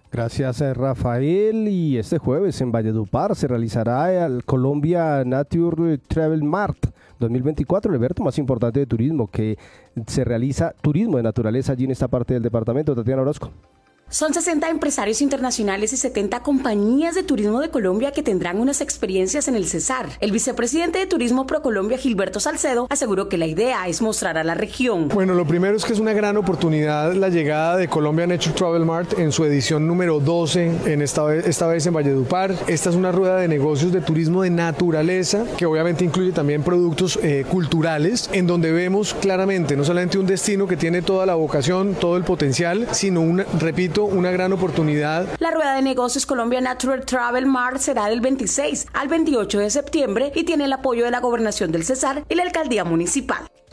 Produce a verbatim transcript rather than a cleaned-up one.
Gracias, Rafael. Y este jueves en Valledupar se realizará el Colombia Nature Travel Mart dos mil veinticuatro, el evento más importante de turismo que se realiza turismo de naturaleza allí en esta parte del departamento. Tatiana Orozco. Son sesenta empresarios internacionales y setenta compañías de turismo de Colombia que tendrán unas experiencias en el Cesar. El vicepresidente de Turismo ProColombia, Gilberto Salcedo, aseguró que la idea es mostrar a la región. Bueno, lo primero es que es una gran oportunidad la llegada de Colombia Nature Travel Mart en su edición número doce, en esta vez, esta vez en Valledupar. Esta es una rueda de negocios de turismo de naturaleza que obviamente incluye también productos eh, culturales, en donde vemos claramente no solamente un destino que tiene toda la vocación, todo el potencial, sino, una, repito, una gran oportunidad. La rueda de negocios Colombia Natural Travel Mart será del veintiséis al veintiocho de septiembre y tiene el apoyo de la Gobernación del Cesar y la Alcaldía Municipal.